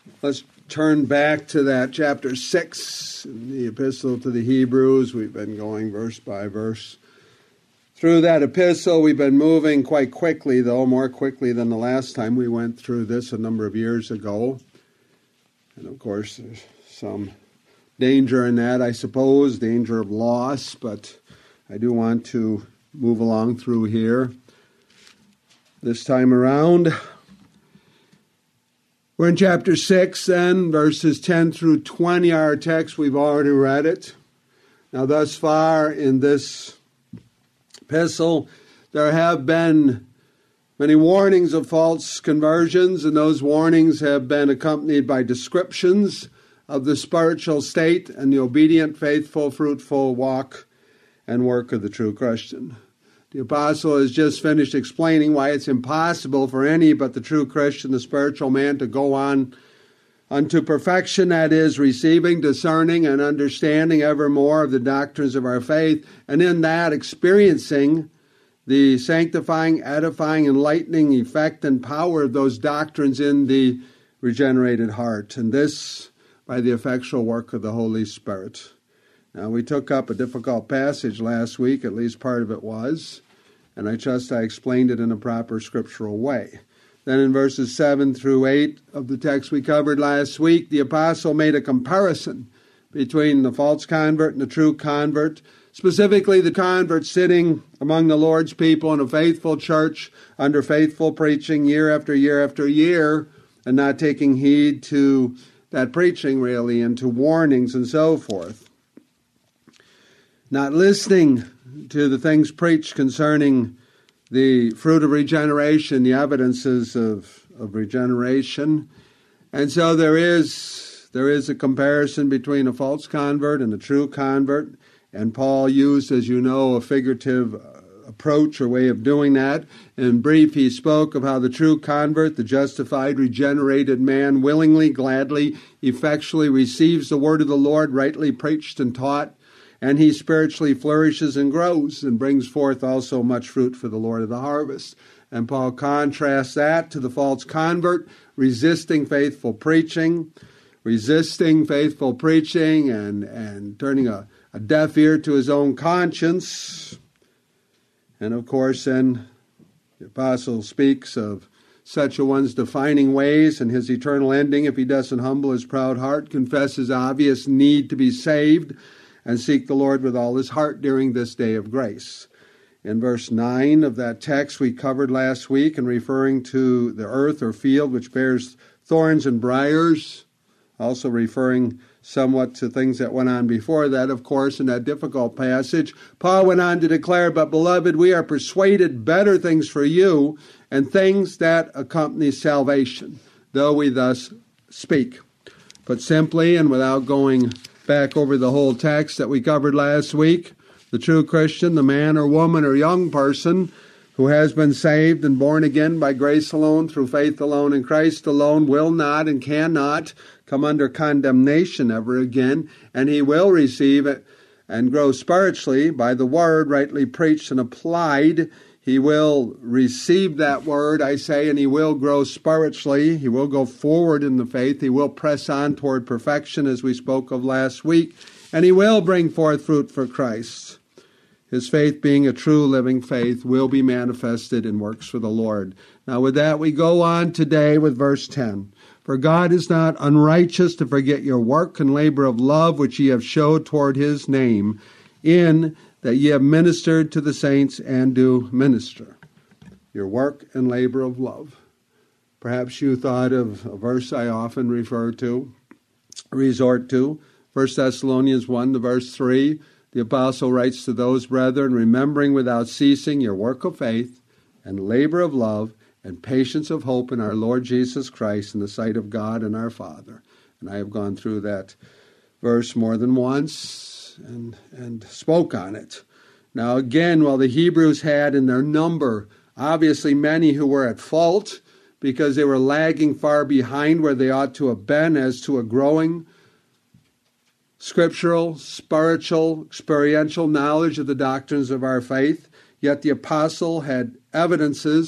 Let's turn back to that chapter 6 in the epistle to the Hebrews. We've been going verse by verse through that epistle. We've been moving quite quickly, though, more quickly than the last time we went through this a number of years ago. And of course, there's some danger in that, I suppose, danger of loss, but I do want to move along through here this time around. We're in chapter 6 then, verses 10 through 20 are our text. We've already read it. Now, thus far in this epistle, there have been many warnings of false conversions, and those warnings have been accompanied by descriptions of the spiritual state and the obedient, faithful, fruitful walk and work of the true Christian. The apostle has just finished explaining why it's impossible for any but the true Christian, the spiritual man, to go on unto perfection, that is, receiving, discerning, and understanding ever more of the doctrines of our faith, and in that experiencing the sanctifying, edifying, enlightening effect and power of those doctrines in the regenerated heart, and this by the effectual work of the Holy Spirit. Now, we took up a difficult passage last week, at least part of it was, and I trust I explained it in a proper scriptural way. Then in verses 7 through 8 of the text we covered last week, the apostle made a comparison between the false convert and the true convert, specifically the convert sitting among the Lord's people in a faithful church under faithful preaching year after year after year, and not taking heed to that preaching really, and to warnings and so forth. Not listening to the things preached concerning the fruit of regeneration, the evidences of regeneration. And so there is a comparison between a false convert and a true convert. And Paul used, as you know, a figurative approach or way of doing that. In brief, he spoke of how the true convert, the justified, regenerated man, willingly, gladly, effectually receives the word of the Lord, rightly preached and taught, and he spiritually flourishes and grows and brings forth also much fruit for the Lord of the harvest. And Paul contrasts that to the false convert, resisting faithful preaching and turning a deaf ear to his own conscience. And of course, then the apostle speaks of such a one's defining ways and his eternal ending if he doesn't humble his proud heart, confess his obvious need to be saved, and seek the Lord with all his heart during this day of grace. In verse 9 of that text we covered last week, and referring to the earth or field which bears thorns and briars, also referring somewhat to things that went on before that, of course, in that difficult passage, Paul went on to declare, "But beloved, we are persuaded better things for you, and things that accompany salvation, though we thus speak." Put simply, and without going back over the whole text that we covered last week, the true Christian, the man or woman or young person who has been saved and born again by grace alone, through faith alone, in Christ alone, will not and cannot come under condemnation ever again, and he will receive it and grow spiritually by the word rightly preached and applied. He will receive that word, I say, and he will grow spiritually. He will go forward in the faith. He will press on toward perfection, as we spoke of last week, and he will bring forth fruit for Christ. His faith, being a true living faith, will be manifested in works for the Lord. Now with that, we go on today with verse 10. "For God is not unrighteous to forget your work and labor of love, which ye have showed toward his name, in that ye have ministered to the saints and do minister." Your work and labor of love. Perhaps you thought of a verse I often resort to, 1 Thessalonians 1, to verse 3. The apostle writes to those brethren, "Remembering without ceasing your work of faith and labor of love and patience of hope in our Lord Jesus Christ in the sight of God and our Father." And I have gone through that verse more than once and spoke on it. Now again, while the Hebrews had in their number obviously many who were at fault because they were lagging far behind where they ought to have been as to a growing scriptural, spiritual, experiential knowledge of the doctrines of our faith, yet the apostle had evidences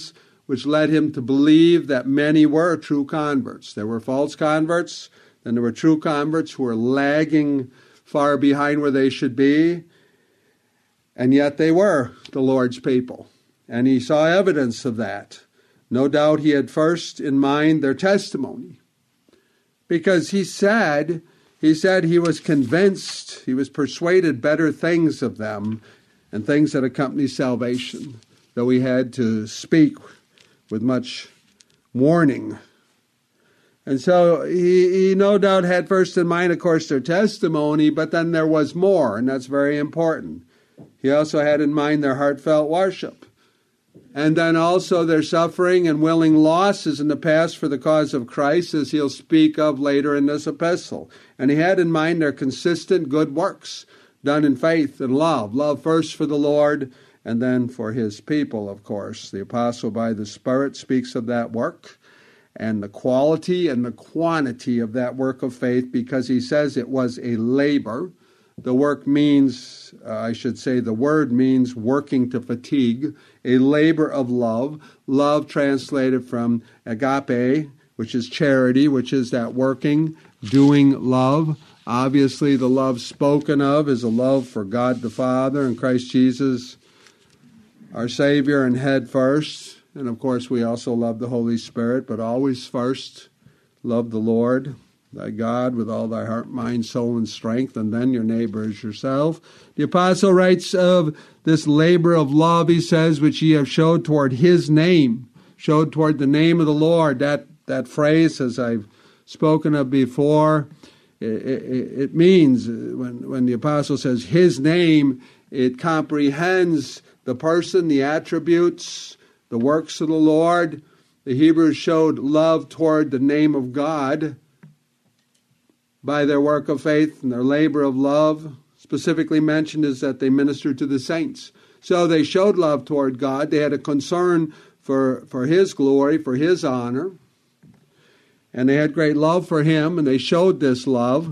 which led him to believe that many were true converts. There were false converts, then there were true converts who were lagging far behind where they should be, and yet they were the Lord's people. And he saw evidence of that. No doubt he had first in mind their testimony, because he said he was convinced, he was persuaded better things of them and things that accompany salvation, though he had to speak with much warning. And so he no doubt had first in mind, of course, their testimony, but then there was more, and that's very important. He also had in mind their heartfelt worship, and then also their suffering and willing losses in the past for the cause of Christ, as he'll speak of later in this epistle. And he had in mind their consistent good works, done in faith and love. Love first for the Lord, and then for his people, of course. The apostle by the Spirit speaks of that work and the quality and the quantity of that work of faith, because he says it was a labor. The work means, the word means working to fatigue, a labor of love. Love translated from agape, which is charity, which is that working, doing love. Obviously, the love spoken of is a love for God the Father and Christ Jesus, our Savior and head first. And of course, we also love the Holy Spirit, but always first love the Lord, thy God, with all thy heart, mind, soul, and strength, and then your neighbor as yourself. The apostle writes of this labor of love, he says, which ye have showed toward his name, showed toward the name of the Lord. That phrase, as I've spoken of before, it means, when the apostle says his name, it comprehends the person, the attributes, the works of the Lord. The Hebrews showed love toward the name of God by their work of faith and their labor of love. Specifically mentioned is that they ministered to the saints. So they showed love toward God. They had a concern for his glory, for his honor. And they had great love for him, and they showed this love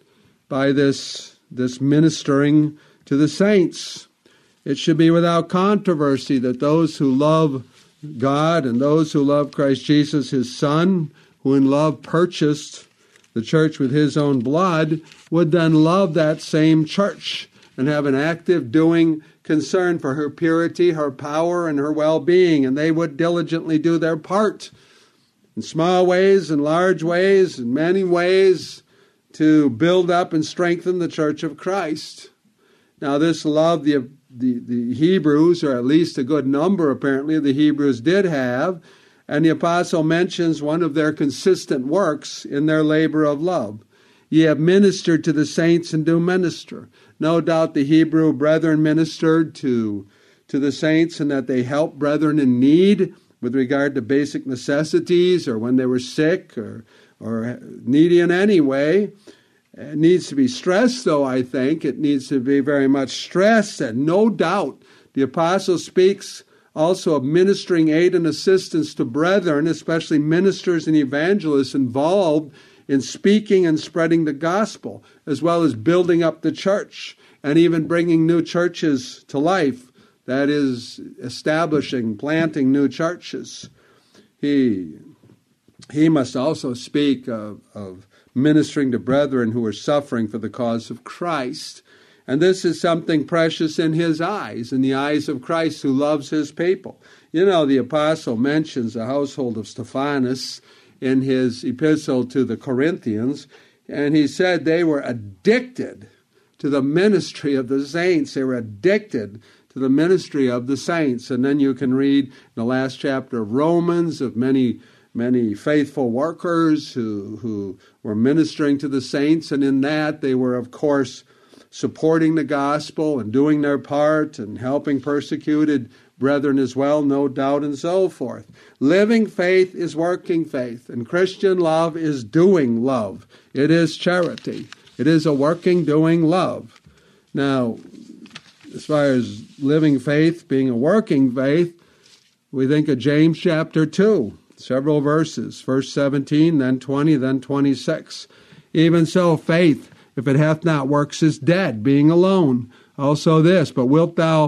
by this ministering to the saints. It should be without controversy that those who love God and those who love Christ Jesus, his Son, who in love purchased the church with his own blood, would then love that same church and have an active doing concern for her purity, her power, and her well-being. And they would diligently do their part in small ways and large ways, in many ways, to build up and strengthen the church of Christ. Now, this love the Hebrews, or at least a good number apparently of the Hebrews, did have, and the apostle mentions one of their consistent works in their labor of love. Ye have ministered to the saints and do minister. No doubt the Hebrew brethren ministered to the saints, and that they helped brethren in need with regard to basic necessities, or when they were sick or needy in any way. It needs to be stressed, though, I think. It needs to be very much stressed, and no doubt the apostle speaks also of ministering aid and assistance to brethren, especially ministers and evangelists involved in speaking and spreading the gospel, as well as building up the church and even bringing new churches to life. That is, planting new churches. He must also speak of ministering to brethren who are suffering for the cause of Christ. And this is something precious in his eyes, in the eyes of Christ who loves his people. You know, the apostle mentions the household of Stephanas in his epistle to the Corinthians, and he said they were addicted to the ministry of the saints. They were addicted to the ministry of the saints. And then you can read in the last chapter of Romans of many faithful workers who were ministering to the saints, and in that they were, of course, supporting the gospel and doing their part and helping persecuted brethren as well, no doubt, and so forth. Living faith is working faith, and Christian love is doing love. It is charity. It is a working, doing love. Now, as far as living faith being a working faith, we think of James chapter 2. Several verses, verse 17, then 20, then 26. Even so, faith, if it hath not works, is dead, being alone. Also this, but wilt thou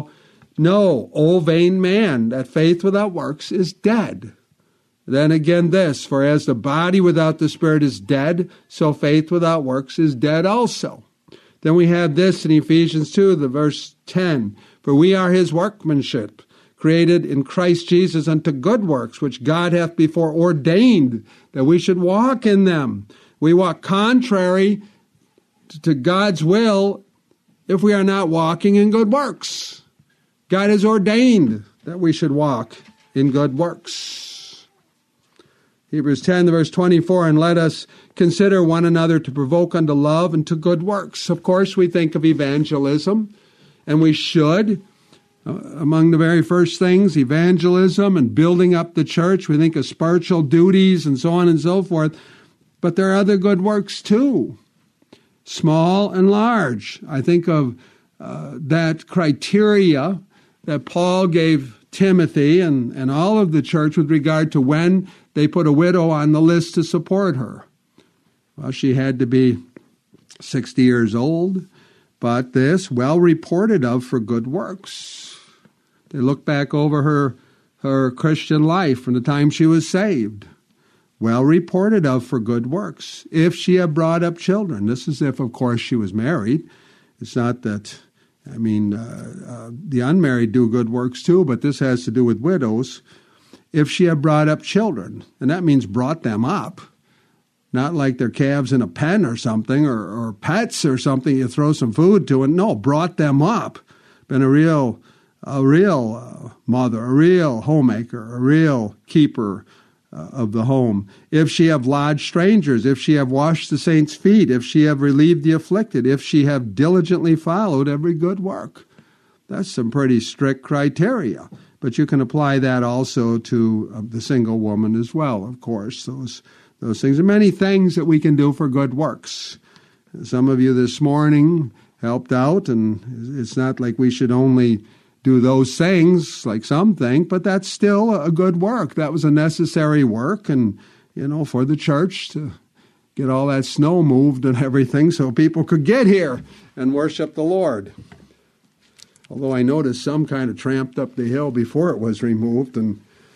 No, O vain man, that faith without works is dead. Then again this, for as the body without the Spirit is dead, so faith without works is dead also. Then we have this in Ephesians 2, the verse 10. For we are his workmanship, created in Christ Jesus unto good works, which God hath before ordained that we should walk in them. We walk contrary to God's will if we are not walking in good works. God has ordained that we should walk in good works. Hebrews 10, verse 24, and let us consider one another to provoke unto love and to good works. Of course, we think of evangelism, and we should. Among the very first things, evangelism and building up the church. We think of spiritual duties and so on and so forth. But there are other good works too, small and large. I think of that criteria that Paul gave Timothy and all of the church with regard to when they put a widow on the list to support her. Well, she had to be 60 years old, but this well reported of for good works. They look back over her Christian life from the time she was saved. Well reported of for good works. If she had brought up children. This is if, of course, she was married. It's not that, the unmarried do good works too, but this has to do with widows. If she had brought up children, and that means brought them up, not like they're calves in a pen or something, or pets or something you throw some food to, and no, brought them up. Been a real mother, a real homemaker, a real keeper of the home. If she have lodged strangers, if she have washed the saints' feet, if she have relieved the afflicted, if she have diligently followed every good work. That's some pretty strict criteria. But you can apply that also to the single woman as well, of course. Those things are many things that we can do for good works. Some of you this morning helped out, and it's not like we should only do those things like some think, but that's still a good work. That was a necessary work, and, for the church to get all that snow moved and everything so people could get here and worship the Lord. Although I noticed some kind of tramped up the hill before it was removed, and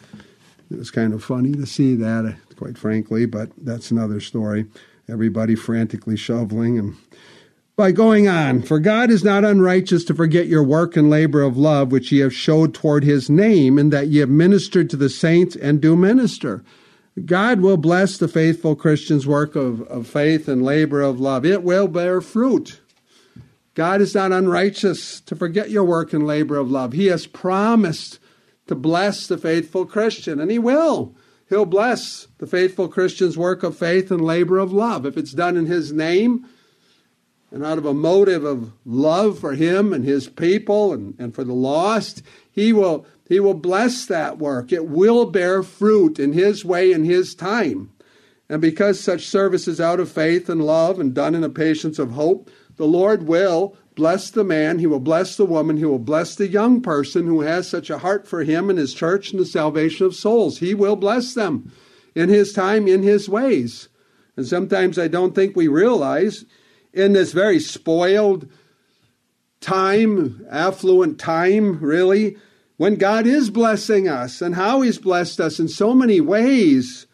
it was kind of funny to see that, quite frankly, but that's another story. Everybody frantically shoveling. And by going on, for God is not unrighteous to forget your work and labor of love, which ye have showed toward his name, and that ye have ministered to the saints and do minister. God will bless the faithful Christian's work of faith and labor of love. It will bear fruit. God is not unrighteous to forget your work and labor of love. He has promised to bless the faithful Christian, and he will. He'll bless the faithful Christian's work of faith and labor of love. If it's done in his name and out of a motive of love for him and his people and for the lost, he will bless that work. It will bear fruit in his way and his time. And because such service is out of faith and love and done in a patience of hope, the Lord will bless the man, he will bless the woman, he will bless the young person who has such a heart for him and his church and the salvation of souls. He will bless them in his time, in his ways. And sometimes I don't think we realize in this very spoiled time, affluent time, really, when God is blessing us and how he's blessed us in so many ways,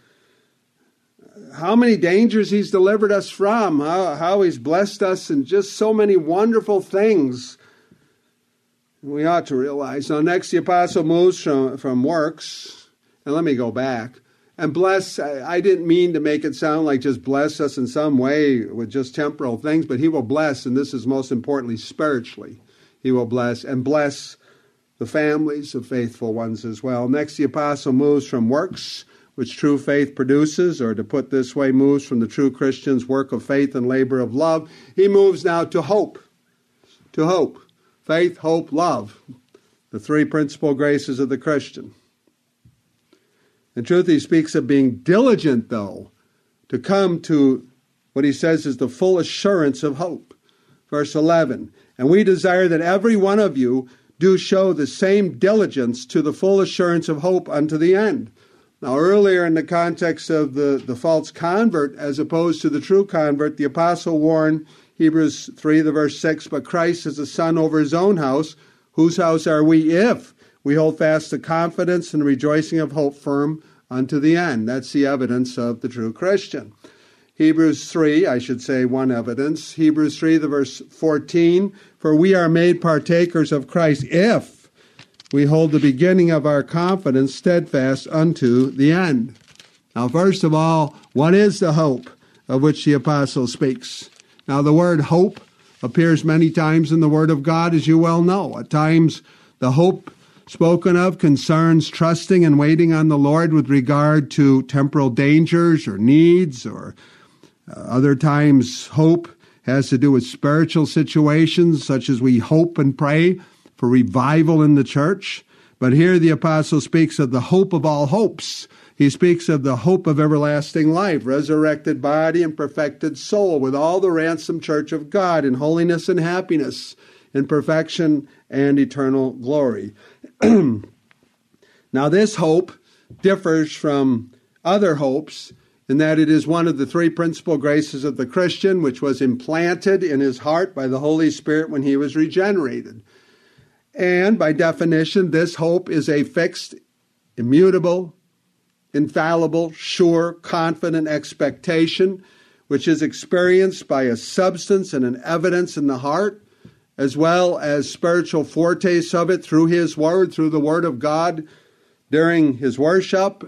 how many dangers he's delivered us from, how he's blessed us in just so many wonderful things. We ought to realize. Now, next, the apostle moves from works. And let me go back. And bless, I didn't mean to make it sound like just bless us in some way with just temporal things, but he will bless, and this is most importantly spiritually. He will bless and bless the families of faithful ones as well. Next, the apostle moves from works, which true faith produces, or to put this way, moves from the true Christian's work of faith and labor of love. He moves now to hope. To hope. Faith, hope, love. The three principal graces of the Christian. In truth, he speaks of being diligent, though, to come to what he says is the full assurance of hope. Verse 11, and we desire that every one of you do show the same diligence to the full assurance of hope unto the end. Now, earlier in the context of the false convert as opposed to the true convert, the apostle warned, Hebrews 3, the verse 6, but Christ is a son over his own house, Whose house are we if we hold fast the confidence and rejoicing of hope firm unto the end? That's the evidence of the true Christian. Hebrews 3, I should say one evidence. Hebrews 3, the verse 14, for we are made partakers of Christ if we hold the beginning of our confidence steadfast unto the end. Now, first of all, what is the hope of which the apostle speaks? Now, the word hope appears many times in the Word of God, as you well know. At times, the hope spoken of concerns trusting and waiting on the Lord with regard to temporal dangers or needs, or other times hope has to do with spiritual situations, such as we hope and pray for revival in the church. But here the apostle speaks of the hope of all hopes. He speaks of the hope of everlasting life, resurrected body and perfected soul, with all the ransomed church of God in holiness and happiness, in perfection and eternal glory. Now this hope differs from other hopes in that it is one of the three principal graces of the Christian, which was implanted in his heart by the Holy Spirit when he was regenerated. And by definition, this hope is a fixed, immutable, infallible, sure, confident expectation, which is experienced by a substance and an evidence in the heart, as well as spiritual foretastes of it through His Word, through the Word of God, during His worship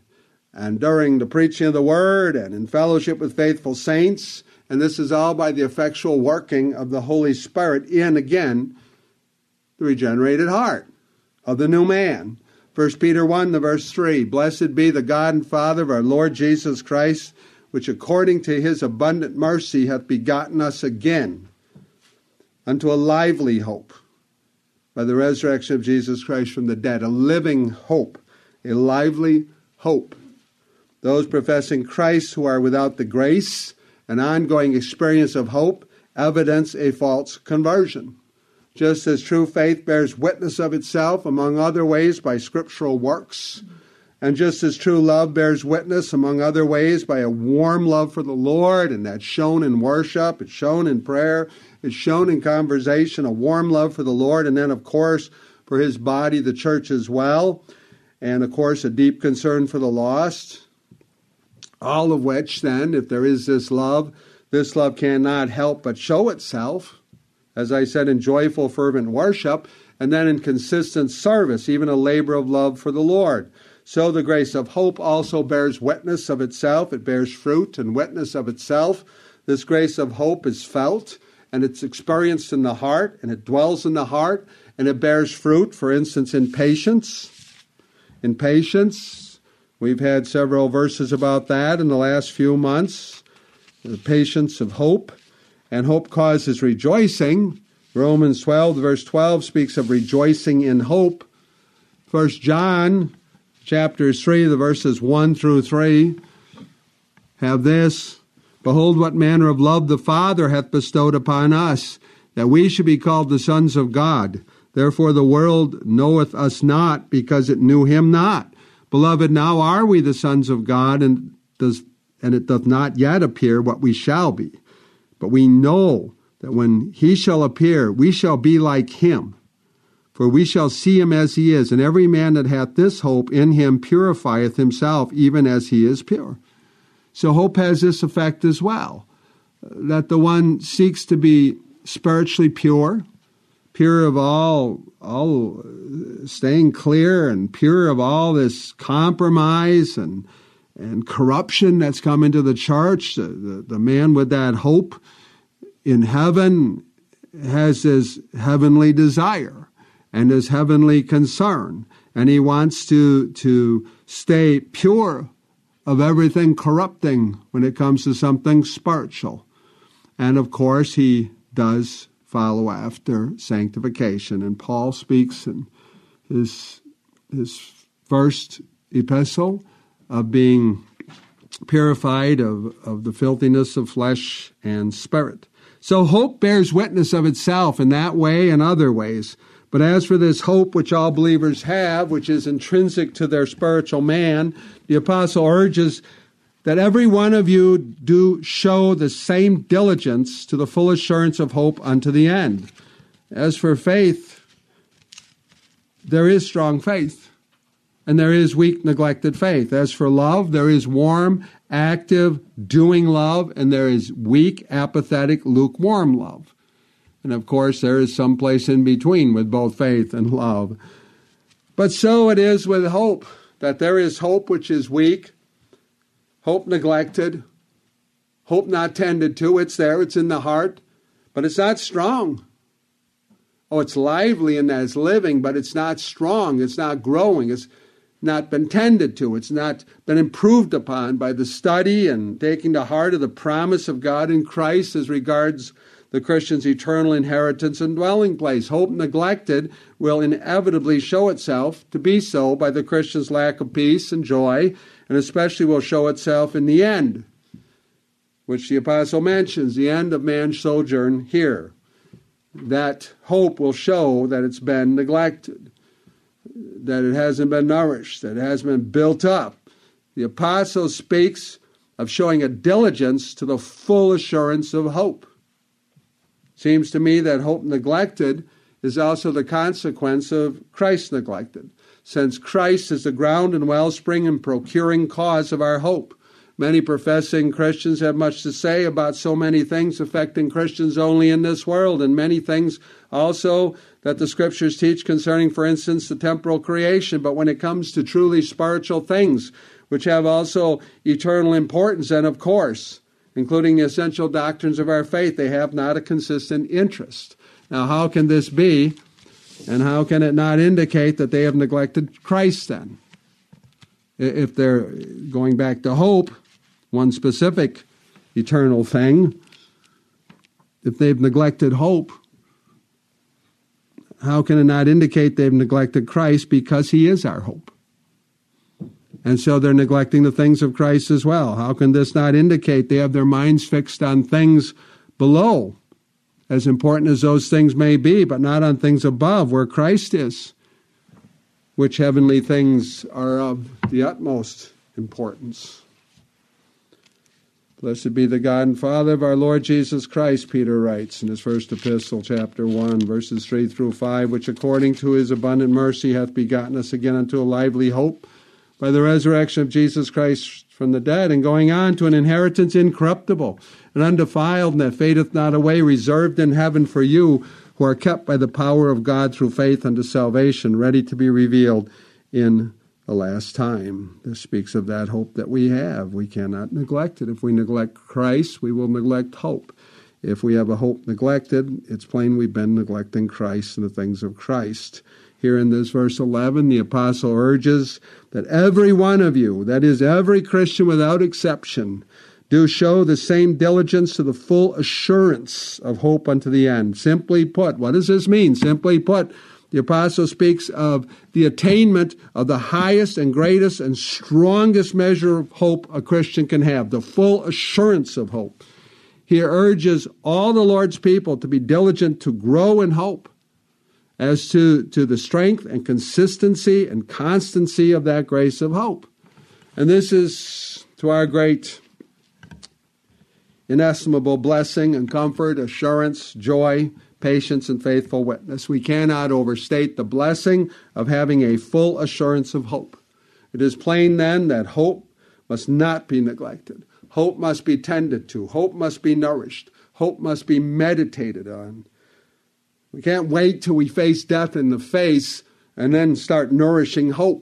and during the preaching of the Word and in fellowship with faithful saints. And this is all by the effectual working of the Holy Spirit in, again, the regenerated heart of the new man. 1 Peter 1, the verse 3, blessed be the God and Father of our Lord Jesus Christ, which according to His abundant mercy hath begotten us again unto a lively hope by the resurrection of Jesus Christ from the dead, a living hope, a lively hope. Those professing Christ who are without the grace and ongoing experience of hope evidence a false conversion. Just as true faith bears witness of itself, among other ways, by scriptural works, and just as true love bears witness, among other ways, by a warm love for the Lord, and that's shown in worship, it's shown in prayer, it's shown in conversation, a warm love for the Lord, and then, of course, for His body, the church, as well, and, of course, a deep concern for the lost, all of which, then, if there is this love cannot help but show itself, as I said, in joyful, fervent worship, and then in consistent service, even a labor of love for the Lord. So the grace of hope also bears witness of itself. It bears fruit and witness of itself. This grace of hope is felt, and it's experienced in the heart, and it dwells in the heart, and it bears fruit, for instance, in patience. In patience, we've had several verses about that in the last few months. The patience of hope. And hope causes rejoicing. Romans 12, verse 12, speaks of rejoicing in hope. 1 John, chapter 3, the verses 1 through 3, have this, behold, what manner of love the Father hath bestowed upon us, that we should be called the sons of God. Therefore the world knoweth us not, because it knew Him not. Beloved, now are we the sons of God, and it doth not yet appear what we shall be. But we know that when He shall appear, we shall be like Him. For we shall see Him as He is. And every man that hath this hope in Him purifieth himself, even as he is pure. So hope has this effect as well, that the one seeks to be spiritually pure of all staying clear and pure of all this compromise and corruption that's come into the church. The man with that hope in heaven has his heavenly desire and his heavenly concern, and he wants to stay pure of everything corrupting when it comes to something spiritual. And of course, he does follow after sanctification. And Paul speaks in his first epistle of being purified of the filthiness of flesh and spirit. So hope bears witness of itself in that way and other ways. But as for this hope which all believers have, which is intrinsic to their spiritual man, the apostle urges that every one of you do show the same diligence to the full assurance of hope unto the end. As for faith, there is strong faith, and there is weak, neglected faith. As for love, there is warm, active, doing love, and there is weak, apathetic, lukewarm love. And of course, there is some place in between with both faith and love. But so it is with hope, that there is hope which is weak, hope neglected, hope not tended to. It's there, it's in the heart, but it's not strong. Oh, it's lively and it's living, but it's not strong, it's not growing, it's not been tended to, it's not been improved upon by the study and taking to heart of the promise of God in Christ as regards the Christian's eternal inheritance and dwelling place. Hope neglected will inevitably show itself to be so by the Christian's lack of peace and joy, and especially will show itself in the end, which the apostle mentions, the end of man's sojourn here. That hope will show that it's been neglected, that it hasn't been nourished, that it hasn't been built up. The apostle speaks of showing a diligence to the full assurance of hope. Seems to me that hope neglected is also the consequence of Christ neglected, since Christ is the ground and wellspring and procuring cause of our hope. Many professing Christians have much to say about so many things affecting Christians only in this world, and many things also that the Scriptures teach concerning, for instance, the temporal creation. But when it comes to truly spiritual things, which have also eternal importance, and of course, including the essential doctrines of our faith, they have not a consistent interest. Now, how can this be, and how can it not indicate that they have neglected Christ then? If they're going back to hope, one specific eternal thing, if they've neglected hope, how can it not indicate they've neglected Christ, because he is our hope? And so they're neglecting the things of Christ as well. How can this not indicate they have their minds fixed on things below, as important as those things may be, but not on things above, where Christ is, which heavenly things are of the utmost importance? Blessed be the God and Father of our Lord Jesus Christ, Peter writes in his first epistle, chapter 1, verses 3 through 5, which according to his abundant mercy hath begotten us again unto a lively hope by the resurrection of Jesus Christ from the dead, and going on to an inheritance incorruptible and undefiled, and that fadeth not away, reserved in heaven for you, who are kept by the power of God through faith unto salvation, ready to be revealed in the last time. This speaks of that hope that we have. We cannot neglect it. If we neglect Christ, we will neglect hope. If we have a hope neglected, it's plain we've been neglecting Christ and the things of Christ. Here in this verse 11, the apostle urges that every one of you, that is, every Christian without exception, do show the same diligence to the full assurance of hope unto the end. Simply put, what does this mean? Simply put, the apostle speaks of the attainment of the highest and greatest and strongest measure of hope a Christian can have, the full assurance of hope. He urges all the Lord's people to be diligent to grow in hope, as to the strength and consistency and constancy of that grace of hope. And this is to our great inestimable blessing and comfort, assurance, joy, patience, and faithful witness. We cannot overstate the blessing of having a full assurance of hope. It is plain then that hope must not be neglected. Hope must be tended to. Hope must be nourished. Hope must be meditated on. We can't wait till we face death in the face and then start nourishing hope.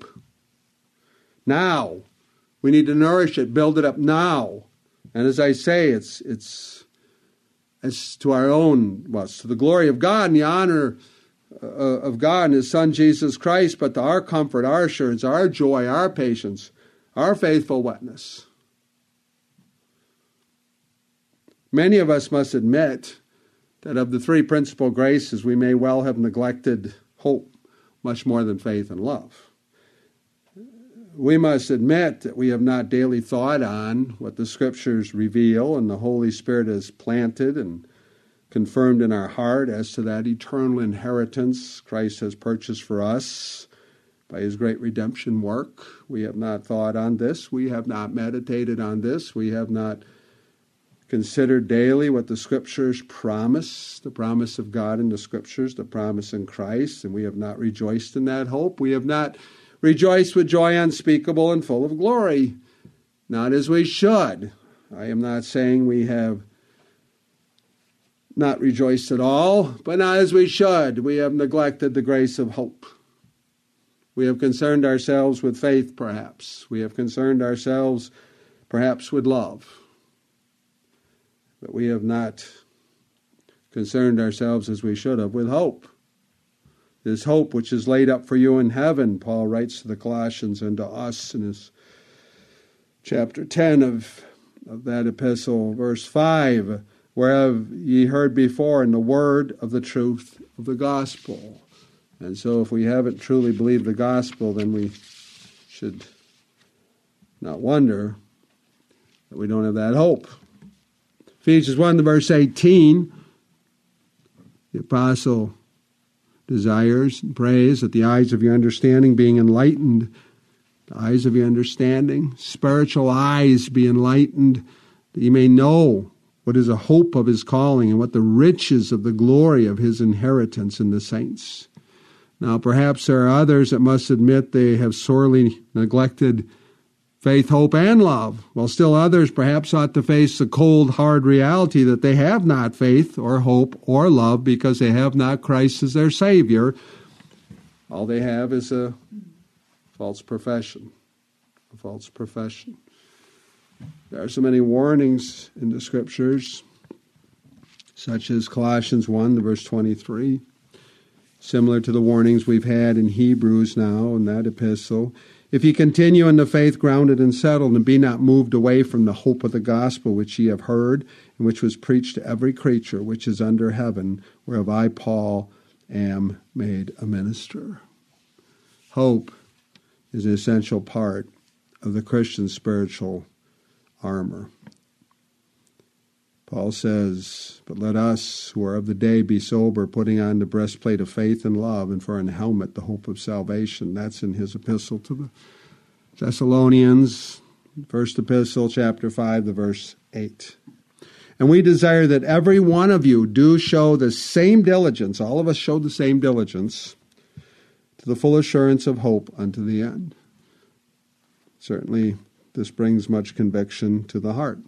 Now. We need to nourish it, build it up now. And as I say, it's to our own, well, it's to the glory of God and the honor of God and His Son, Jesus Christ, but to our comfort, our assurance, our joy, our patience, our faithful witness. Many of us must admit that of the three principal graces, we may well have neglected hope much more than faith and love. We must admit that we have not daily thought on what the Scriptures reveal and the Holy Spirit has planted and confirmed in our heart as to that eternal inheritance Christ has purchased for us by His great redemption work. We have not thought on this. We have not meditated on this. We have not consider daily what the Scriptures promise, the promise of God in the Scriptures, the promise in Christ, and we have not rejoiced in that hope. We have not rejoiced with joy unspeakable and full of glory, not as we should. I am not saying we have not rejoiced at all, but not as we should. We have neglected the grace of hope. We have concerned ourselves with faith, perhaps. We have concerned ourselves, perhaps, with love. But we have not concerned ourselves as we should have with hope. This hope which is laid up for you in heaven, Paul writes to the Colossians and to us in his chapter 10 of that epistle, verse 5, whereof ye heard before in the word of the truth of the gospel. And so if we haven't truly believed the gospel, then we should not wonder that we don't have that hope. Ephesians 1 verse 18, the apostle desires and prays that the eyes of your understanding being enlightened, the eyes of your understanding, spiritual eyes be enlightened, that you may know what is the hope of his calling and what the riches of the glory of his inheritance in the saints. Now perhaps there are others that must admit they have sorely neglected faith, hope, and love, while still others perhaps ought to face the cold, hard reality that they have not faith or hope or love because they have not Christ as their Savior. All they have is a false profession. A false profession. There are so many warnings in the Scriptures, such as Colossians 1, verse 23, similar to the warnings we've had in Hebrews now in that epistle. If ye continue in the faith grounded and settled, and be not moved away from the hope of the gospel which ye have heard, and which was preached to every creature which is under heaven, whereof I, Paul, am made a minister. Hope is an essential part of the Christian spiritual armor. Paul says, but let us who are of the day be sober, putting on the breastplate of faith and love, and for an helmet the hope of salvation. That's in his epistle to the Thessalonians, first epistle, chapter 5, the verse 8. And we desire that every one of you do show the same diligence, all of us show the same diligence, to the full assurance of hope unto the end. Certainly, this brings much conviction to the heart.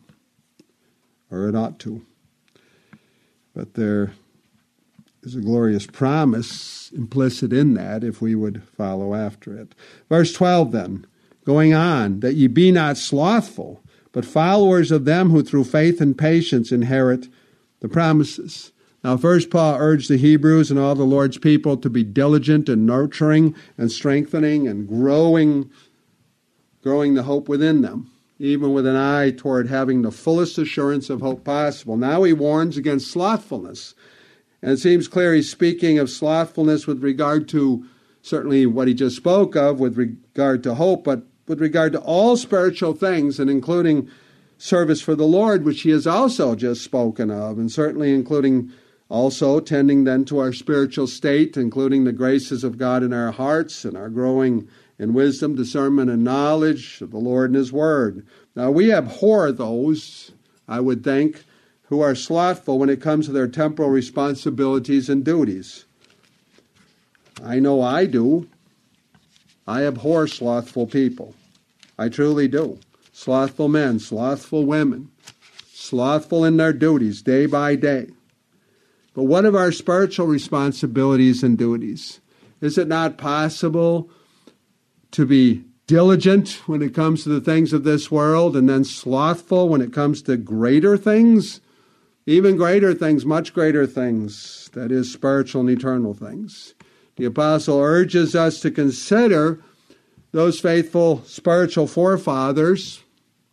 Or it ought to. But there is a glorious promise implicit in that if we would follow after it. Verse 12 then, going on, that ye be not slothful, but followers of them who through faith and patience inherit the promises. Now first Paul urged the Hebrews and all the Lord's people to be diligent in nurturing and strengthening and growing the hope within them, even with an eye toward having the fullest assurance of hope possible. Now he warns against slothfulness. And it seems clear he's speaking of slothfulness with regard to certainly what he just spoke of with regard to hope, but with regard to all spiritual things, and including service for the Lord, which he has also just spoken of, and certainly including also tending then to our spiritual state, including the graces of God in our hearts and our growing in wisdom, discernment, and knowledge of the Lord and his word. Now we abhor those, I would think, who are slothful when it comes to their temporal responsibilities and duties. I know I do. I abhor slothful people. I truly do. Slothful men, slothful women, slothful in their duties day by day. But what of our spiritual responsibilities and duties? Is it not possible to be diligent when it comes to the things of this world, and then slothful when it comes to greater things, even greater things, much greater things, that is, spiritual and eternal things? The apostle urges us to consider those faithful spiritual forefathers,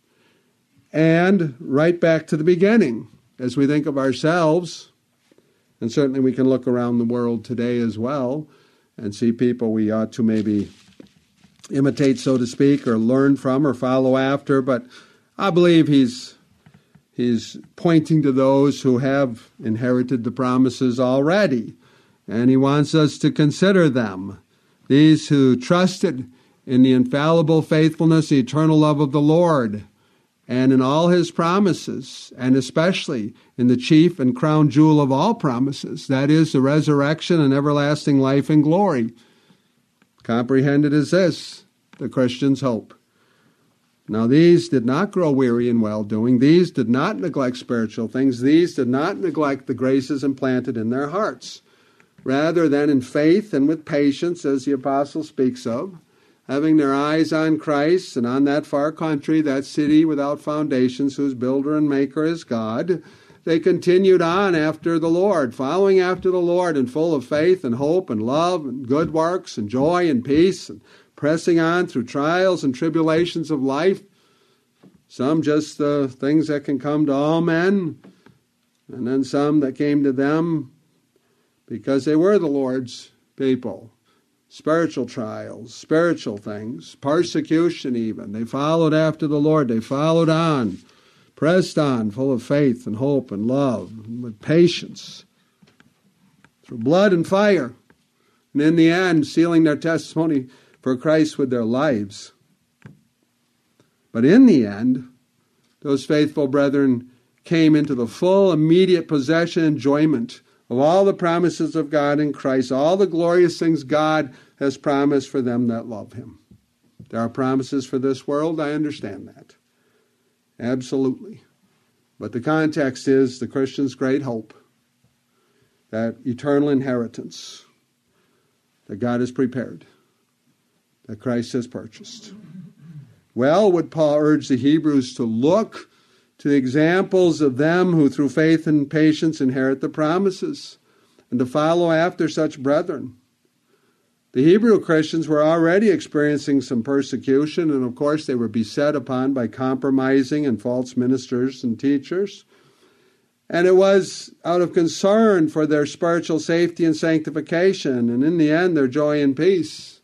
and right back to the beginning, as we think of ourselves, and certainly we can look around the world today as well, and see people we ought to maybe imitate, so to speak, or learn from or follow after. But I believe he's pointing to those who have inherited the promises already. And he wants us to consider them. These who trusted in the infallible faithfulness, the eternal love of the Lord, and in all his promises, and especially in the chief and crown jewel of all promises, that is the resurrection and everlasting life and glory. Comprehended as this, the Christian's hope. Now these did not grow weary in well-doing. These did not neglect spiritual things. These did not neglect the graces implanted in their hearts. Rather than in faith and with patience, as the apostle speaks of, having their eyes on Christ and on that far country, that city without foundations, whose builder and maker is God, they continued on after the Lord, following after the Lord, and full of faith and hope and love and good works and joy and peace, and pressing on through trials and tribulations of life, some just the things that can come to all men, and then some that came to them because they were the Lord's people. Spiritual trials, spiritual things, persecution even. They followed after the Lord. They followed on, pressed on, full of faith and hope and love, and with patience, through blood and fire, and in the end, sealing their testimony for Christ with their lives. But in the end, those faithful brethren came into the full, immediate possession and enjoyment of all the promises of God in Christ, all the glorious things God has promised for them that love him. There are promises for this world, I understand that. Absolutely. But the context is the Christian's great hope, that eternal inheritance that God has prepared, that Christ has purchased. Well, would Paul urge the Hebrews to look to the examples of them who through faith and patience inherit the promises, and to follow after such brethren. The Hebrew Christians were already experiencing some persecution, and of course they were beset upon by compromising and false ministers and teachers. And it was out of concern for their spiritual safety and sanctification, and in the end their joy and peace.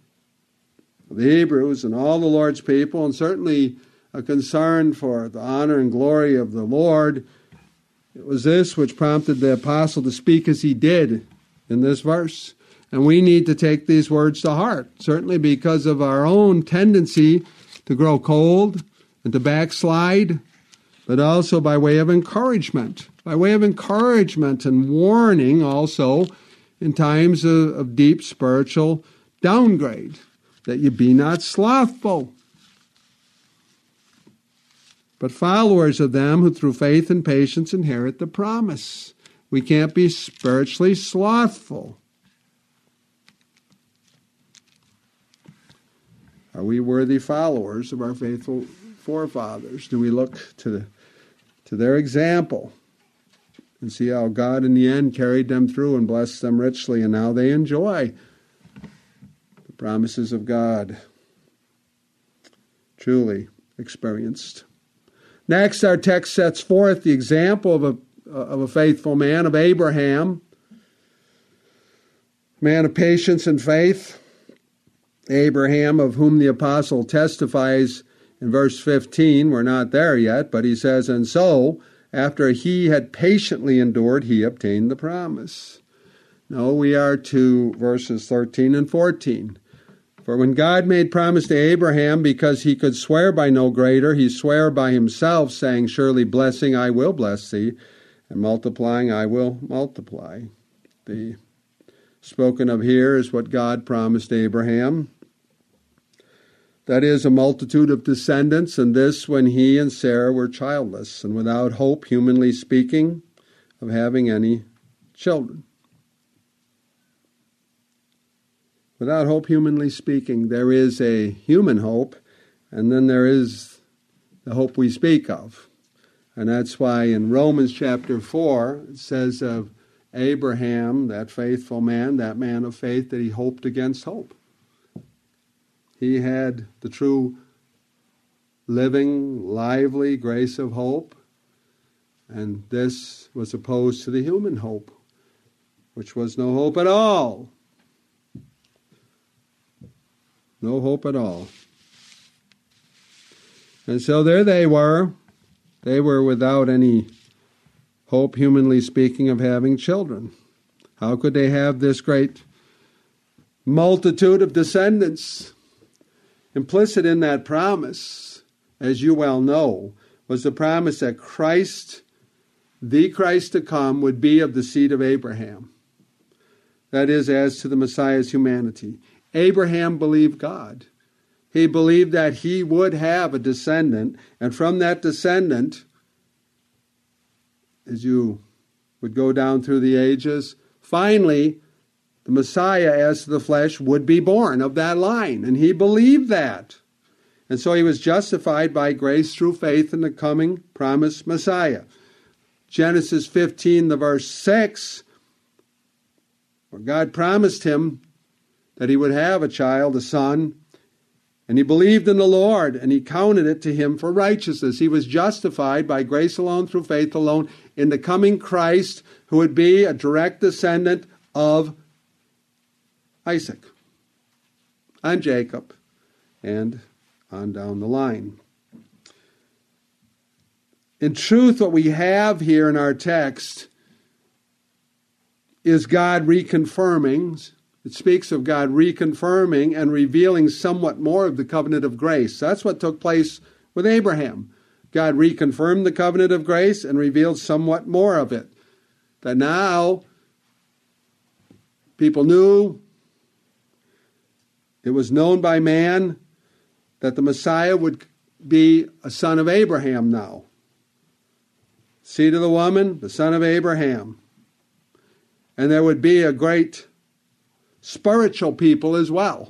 The Hebrews and all the Lord's people, and certainly a concern for the honor and glory of the Lord, it was this which prompted the apostle to speak as he did in this verse. And we need to take these words to heart, certainly because of our own tendency to grow cold and to backslide, but also by way of encouragement. By way of encouragement and warning also in times of deep spiritual downgrade, that you be not slothful, but followers of them who through faith and patience inherit the promise. We can't be spiritually slothful. Are we worthy followers of our faithful forefathers? Do we look to their example and see how God in the end carried them through and blessed them richly, and now they enjoy the promises of God, truly experienced? Next, our text sets forth the example of a faithful man, of Abraham, man of patience and faith. Abraham, of whom the apostle testifies in verse 15, we're not there yet, but he says, and so, after he had patiently endured, he obtained the promise. No, we are to verses 13 and 14. For when God made promise to Abraham, because he could swear by no greater, he sware by himself, saying, surely blessing I will bless thee, and multiplying I will multiply. The spoken of here is what God promised Abraham. That is, a multitude of descendants, and this when he and Sarah were childless, and without hope, humanly speaking, of having any children. Without hope, humanly speaking, there is a human hope, and then there is the hope we speak of. And that's why in Romans chapter 4, it says of Abraham, that faithful man, that man of faith, that he hoped against hope. He had the true living, lively grace of hope, and this was opposed to the human hope, which was no hope at all. No hope at all. And so there they were. They were without any hope, humanly speaking, of having children. How could they have this great multitude of descendants? Implicit in that promise as you well know, was the promise that Christ, the Christ to come, would be of the seed of Abraham. That is, as to the Messiah's humanity. Abraham believed God. He believed that he would have a descendant, and from that descendant, as you would go down through the ages, finally, the Messiah, as to the flesh, would be born of that line. And he believed that. And so he was justified by grace through faith in the coming promised Messiah. Genesis 15, the verse 6, where God promised him that he would have a child, a son, and he believed in the Lord, and he counted it to him for righteousness. He was justified by grace alone, through faith alone, in the coming Christ, who would be a direct descendant of Isaac and Jacob, and on down the line. In truth, what we have here in our text is God reconfirming. It speaks of God reconfirming and revealing somewhat more of the covenant of grace. That's what took place with Abraham. God reconfirmed the covenant of grace and revealed somewhat more of it. That now people knew, it was known by man, that the Messiah would be a son of Abraham now. Seed of the woman, the son of Abraham. And there would be a great spiritual people as well.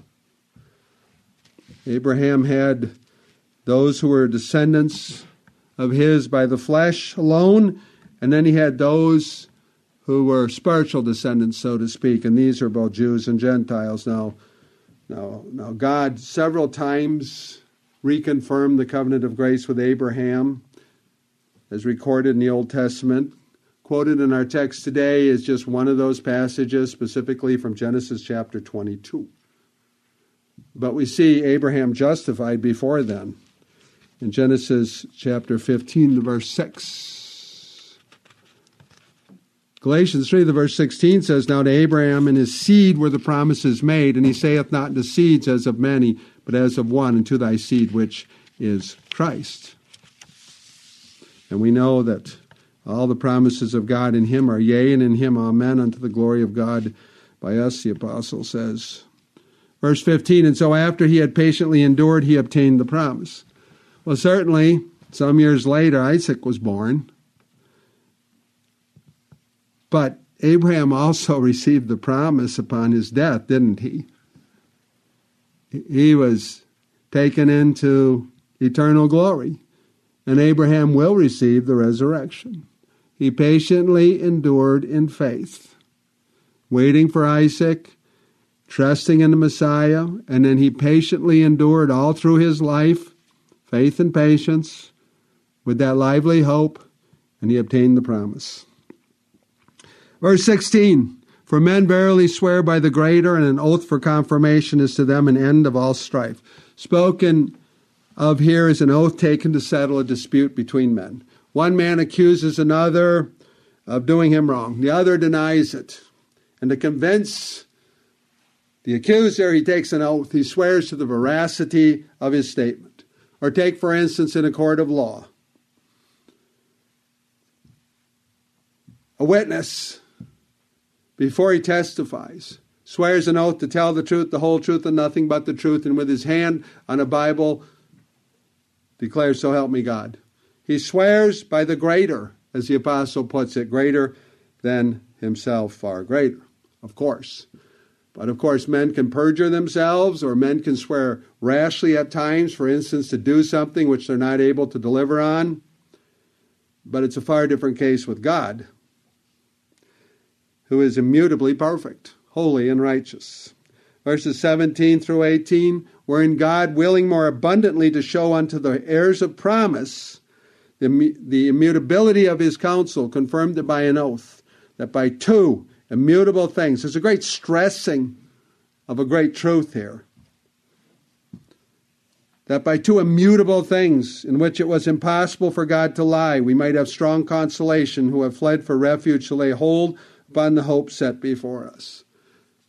Abraham had those who were descendants of his by the flesh alone, and then he had those who were spiritual descendants, so to speak, and these are both Jews and Gentiles. Now, God several times reconfirmed the covenant of grace with Abraham, as recorded in the Old Testament. Quoted in our text today is just one of those passages, specifically from Genesis chapter 22. But we see Abraham justified before then. In Genesis chapter 15, the verse 6. Galatians 3, the verse 16 says, Now to Abraham and his seed were the promises made, and he saith not unto seeds as of many, but as of one, and to thy seed, which is Christ. And we know that all the promises of God in him are yea, and in him amen, unto the glory of God by us, the apostle says. Verse 15, and so after he had patiently endured, he obtained the promise. Well, certainly, some years later, Isaac was born. But Abraham also received the promise upon his death, didn't he? He was taken into eternal glory, and Abraham will receive the resurrection. He patiently endured in faith, waiting for Isaac, trusting in the Messiah, and then he patiently endured all through his life, faith and patience, with that lively hope, and he obtained the promise. Verse 16, for men verily swear by the greater, and an oath for confirmation is to them an end of all strife. Spoken of here is an oath taken to settle a dispute between men. One man accuses another of doing him wrong. The other denies it. And to convince the accuser, he takes an oath. He swears to the veracity of his statement. Or take, for instance, in a court of law. A witness, before he testifies, swears an oath to tell the truth, the whole truth, and nothing but the truth, and with his hand on a Bible declares, so help me God. He swears by the greater, as the apostle puts it, greater than himself, far greater, of course. But of course, men can perjure themselves, or men can swear rashly at times, for instance, to do something which they're not able to deliver on. But it's a far different case with God, who is immutably perfect, holy, and righteous. Verses 17 through 18, wherein God, willing more abundantly to show unto the heirs of promise the immutability of his counsel, confirmed it by an oath, that by two immutable things, there's a great stressing of a great truth here, that by two immutable things in which it was impossible for God to lie, we might have strong consolation who have fled for refuge to lay hold upon the hope set before us.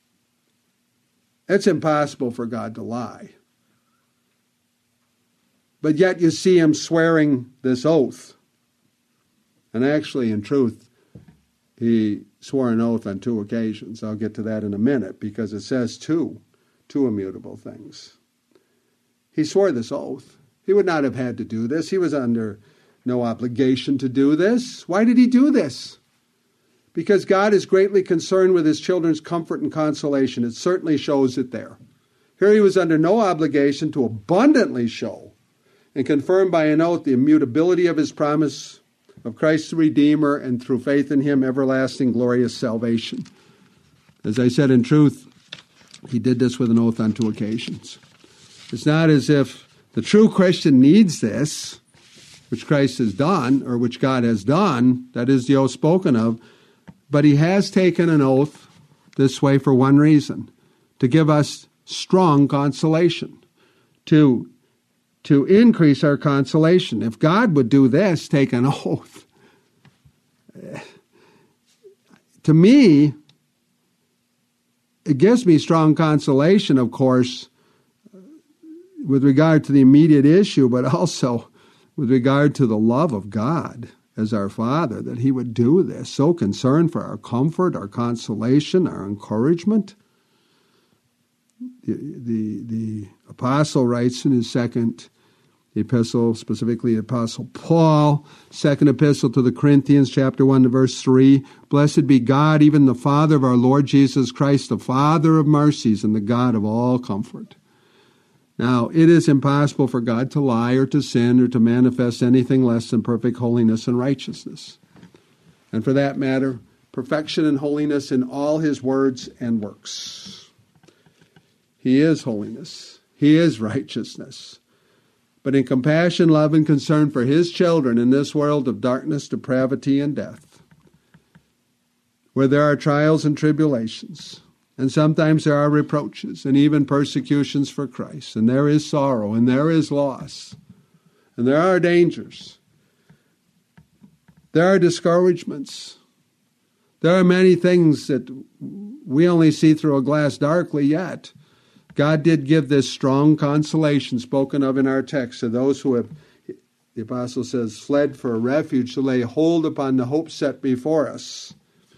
It's impossible for God to lie. But yet you see him swearing this oath. And actually, in truth, he swore an oath on 2 occasions. I'll get to that in a minute, because it says two immutable things. He swore this oath. He would not have had to do this. He was under no obligation to do this. Why did he do this? Because God is greatly concerned with his children's comfort and consolation. It certainly shows it there. Here he was under no obligation to abundantly show and confirm by an oath the immutability of his promise of Christ the Redeemer, and through faith in him, everlasting glorious salvation. As I said, in truth, he did this with an oath on 2 occasions. It's not as if the true Christian needs this, which Christ has done, or which God has done, that is the oath spoken of, but he has taken an oath this way for one reason: to give us strong consolation, to increase our consolation. If God would do this, take an oath, to me, it gives me strong consolation, of course, with regard to the immediate issue, but also with regard to the love of God as our Father, that he would do this, so concerned for our comfort, our consolation, our encouragement. The apostle writes in his second epistle, specifically the Apostle Paul, second epistle to the Corinthians, chapter 1 to verse 3, "Blessed be God, even the Father of our Lord Jesus Christ, the Father of mercies and the God of all comfort." Now, it is impossible for God to lie or to sin or to manifest anything less than perfect holiness and righteousness. And for that matter, perfection and holiness in all his words and works. He is holiness. He is righteousness. But in compassion, love, and concern for his children in this world of darkness, depravity, and death, where there are trials and tribulations, and sometimes there are reproaches and even persecutions for Christ, and there is sorrow, and there is loss, and there are dangers. There are discouragements. There are many things that we only see through a glass darkly, yet God did give this strong consolation spoken of in our text to those who have, the apostle says, fled for a refuge to lay hold upon the hope set before us.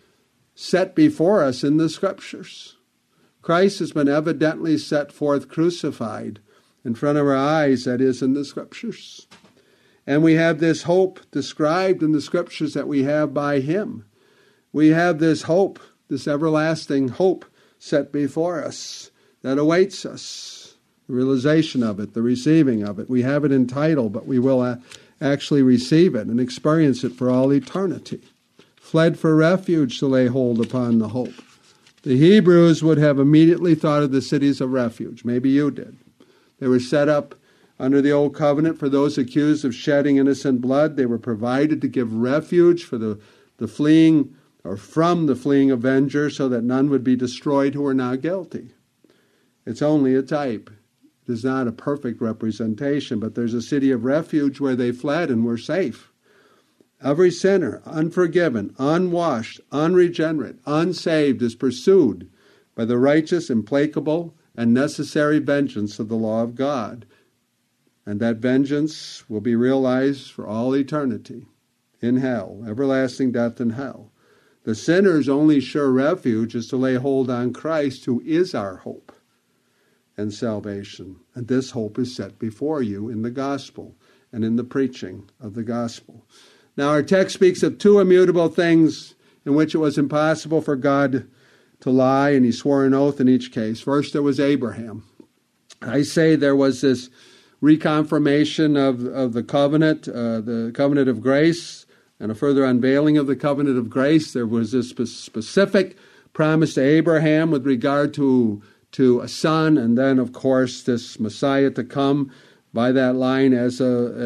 Set before us in the Scriptures. Christ has been evidently set forth crucified in front of our eyes, that is, in the Scriptures. And we have this hope described in the Scriptures that we have by him. We have this hope, this everlasting hope set before us that awaits us, the realization of it, the receiving of it. We have it in title, but we will actually receive it and experience it for all eternity. Fled for refuge to lay hold upon the hope. The Hebrews would have immediately thought of the cities of refuge. Maybe you did. They were set up under the Old Covenant for those accused of shedding innocent blood. They were provided to give refuge for the fleeing, or from the fleeing avenger, so that none would be destroyed who were not guilty. It's only a type. It is not a perfect representation, but there's a city of refuge where they fled and were safe. Every sinner, unforgiven, unwashed, unregenerate, unsaved, is pursued by the righteous, implacable, and necessary vengeance of the law of God. And that vengeance will be realized for all eternity in hell, everlasting death in hell. The sinner's only sure refuge is to lay hold on Christ, who is our hope and salvation. And this hope is set before you in the gospel and in the preaching of the gospel. Now our text speaks of 2 immutable things in which it was impossible for God to lie, and he swore an oath in each case. First, there was Abraham. I say there was this reconfirmation of the covenant of grace, and a further unveiling of the covenant of grace. There was this specific promise to Abraham with regard to a son, and then, of course, this Messiah to come by that line as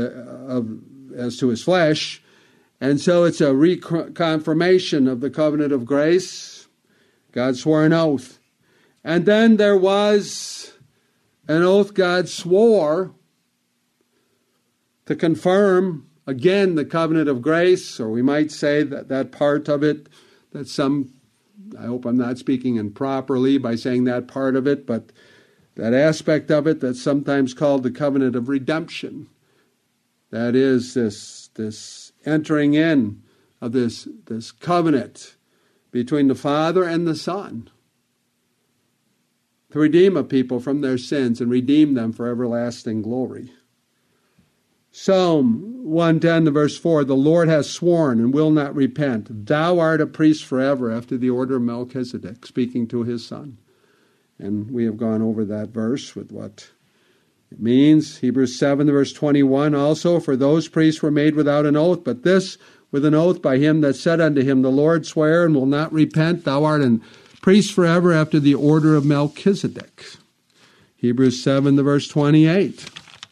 to his flesh. And so it's a reconfirmation of the covenant of grace. God swore an oath. And then there was an oath God swore to confirm, again, the covenant of grace, or we might say that part of it, that some, I hope I'm not speaking improperly by saying that part of it, but that aspect of it that's sometimes called the covenant of redemption. That is this entering in of this covenant between the Father and the Son to redeem a people from their sins and redeem them for everlasting glory. Psalm 110, verse 4, the Lord has sworn and will not repent. Thou art a priest forever after the order of Melchizedek, speaking to his son. And we have gone over that verse with what it means. Hebrews 7, verse 21, also, for those priests were made without an oath, but this with an oath by him that said unto him, the Lord sware and will not repent. Thou art a priest forever after the order of Melchizedek. Hebrews 7, verse 28.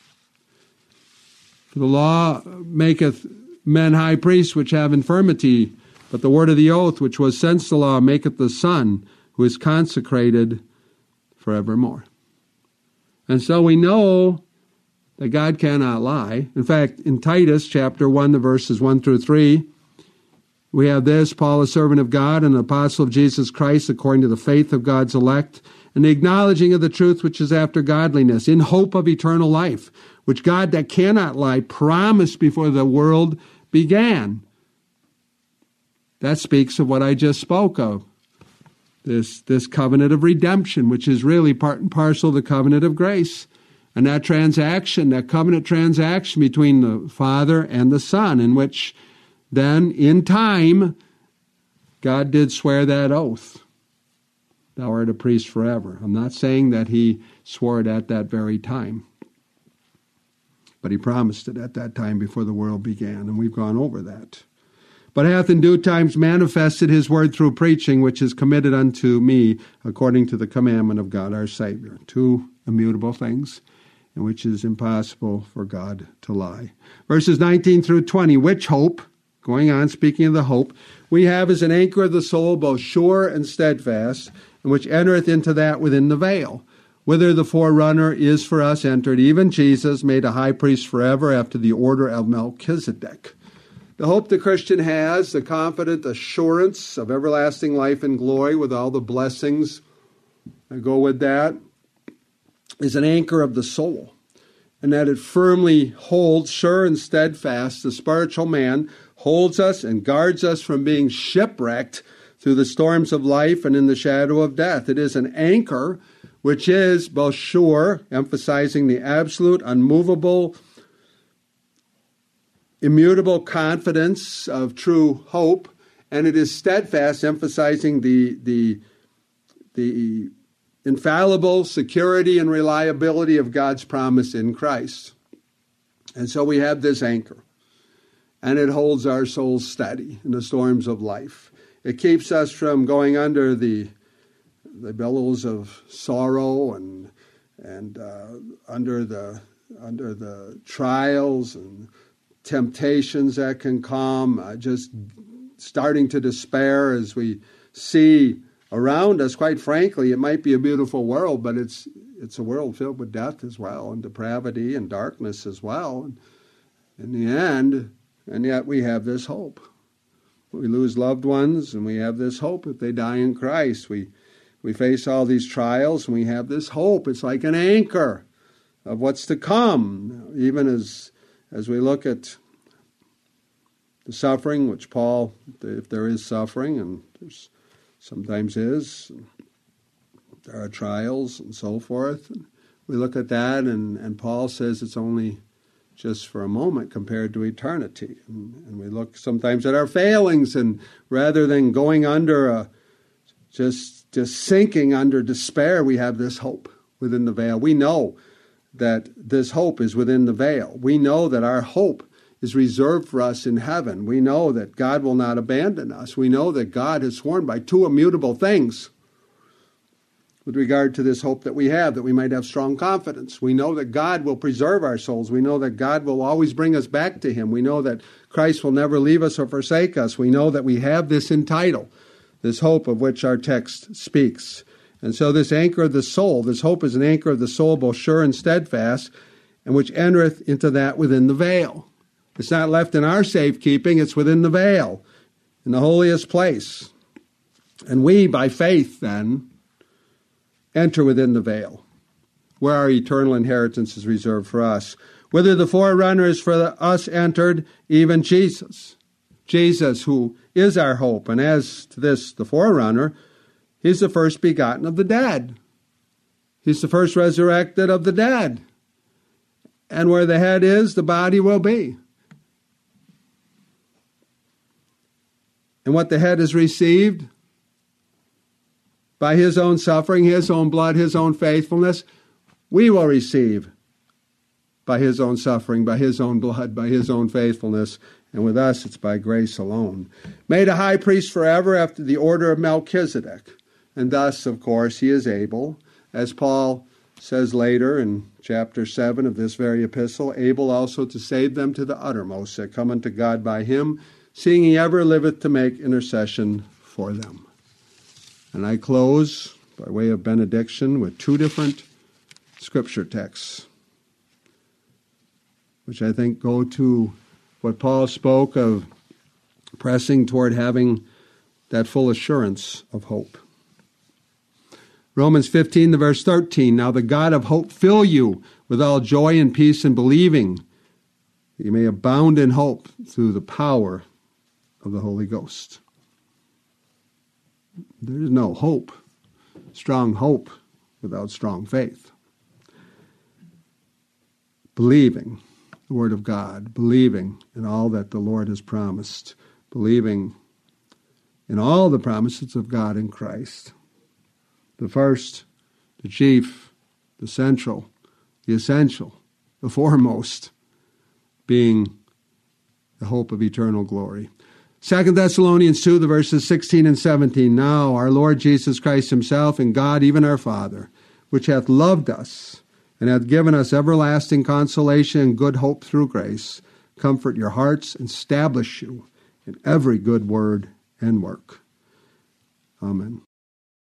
For the law maketh men high priests which have infirmity, but the word of the oath which was since the law maketh the Son, who is consecrated forevermore. And so we know that God cannot lie. In fact, in Titus chapter 1, the verses 1 through 3, we have this, Paul, a servant of God and an apostle of Jesus Christ, according to the faith of God's elect, and the acknowledging of the truth which is after godliness, in hope of eternal life, which God that cannot lie promised before the world began. That speaks of what I just spoke of. This covenant of redemption, which is really part and parcel of the covenant of grace. And that transaction, that covenant transaction between the Father and the Son, in which then, in time, God did swear that oath. Thou art a priest forever. I'm not saying that he swore it at that very time. But he promised it at that time before the world began, and we've gone over that. But hath in due times manifested his word through preaching, which is committed unto me according to the commandment of God our Savior. Two immutable things, in which it is impossible for God to lie. Verses 19 through 20, which hope, going on, speaking of the hope, we have as an anchor of the soul, both sure and steadfast, and which entereth into that within the veil, whither the forerunner is for us entered, even Jesus, made a high priest forever after the order of Melchizedek. The hope the Christian has, the confident assurance of everlasting life and glory with all the blessings that go with that, is an anchor of the soul, and that it firmly holds, sure and steadfast, the spiritual man, holds us and guards us from being shipwrecked through the storms of life and in the shadow of death. It is an anchor which is both sure, emphasizing the absolute, unmovable, immutable confidence of true hope, and it is steadfast, emphasizing the infallible security and reliability of God's promise in Christ. And so we have this anchor, and it holds our souls steady in the storms of life. It keeps us from going under the billows of sorrow and under the trials and temptations that can come, just starting to despair as we see around us. Quite frankly, it might be a beautiful world, but it's a world filled with death as well, and depravity and darkness as well. And in the end, and yet we have this hope. We lose loved ones, and we have this hope if they die in Christ. We face all these trials, and we have this hope. It's like an anchor of what's to come, even as we look at the suffering, which Paul, if there is suffering, and there's sometimes is, there are trials and so forth. And we look at that, and Paul says it's only just for a moment compared to eternity. And we look sometimes at our failings, and rather than going under just sinking under despair, we have this hope within the veil. We know that this hope is within the veil. We know that our hope is reserved for us in heaven. We know that God will not abandon us. We know that God has sworn by two immutable things with regard to this hope that we have, that we might have strong confidence. We know that God will preserve our souls. We know that God will always bring us back to Him. We know that Christ will never leave us or forsake us. We know that we have this entitle, this hope of which our text speaks. And so this anchor of the soul, this hope is an anchor of the soul, both sure and steadfast, and which entereth into that within the veil. It's not left in our safekeeping, it's within the veil, in the holiest place. And we, by faith, then, enter within the veil, where our eternal inheritance is reserved for us. Whither the forerunner is for us entered, even Jesus. Jesus, who is our hope. And as to this, the forerunner, he's the first begotten of the dead. He's the first resurrected of the dead. And where the head is, the body will be. And what the head has received by his own suffering, his own blood, his own faithfulness, we will receive by his own suffering, by his own blood, by his own faithfulness. And with us, it's by grace alone. Made a high priest forever after the order of Melchizedek. And thus, of course, he is able, as Paul says later in chapter 7 of this very epistle, able also to save them to the uttermost that come unto God by him, seeing he ever liveth to make intercession for them. And I close by way of benediction with two different scripture texts, which I think go to what Paul spoke of pressing toward having that full assurance of hope. Romans 15, the verse 13, now the God of hope fill you with all joy and peace in believing, that you may abound in hope through the power of the Holy Ghost. There is no hope, strong hope, without strong faith. Believing the Word of God, believing in all that the Lord has promised, believing in all the promises of God in Christ. The first, the chief, the central, the essential, the foremost, being the hope of eternal glory. 2 Thessalonians 2, the verses 16 and 17. Now our Lord Jesus Christ himself and God, even our Father, which hath loved us and hath given us everlasting consolation and good hope through grace, comfort your hearts and establish you in every good word and work. Amen.